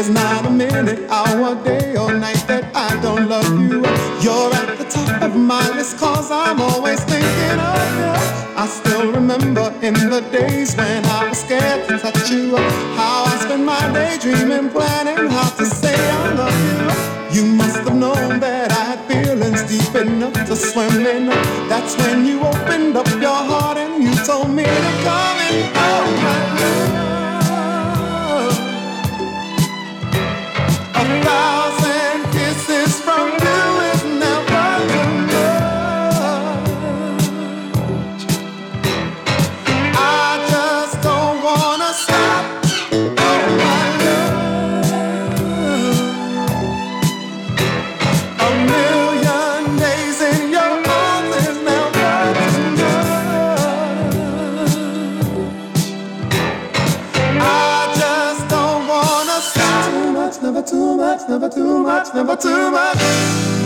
There's not a minute, hour, day or night that I don't love you. You're at the top of my list 'cause I'm always thinking of you. I still remember in the days when I was scared to touch you, how I spent my day dreaming, planning how to say I love you. You must have known that I had feelings deep enough to swim in. That's when you opened up your heart and you told me to come in. Oh my love, a thousand kisses from you is never enough. I just don't wanna stop. Oh my love, a million days in your arms is never enough. I just don't wanna stop. Too much, never too much, never too much, never too much.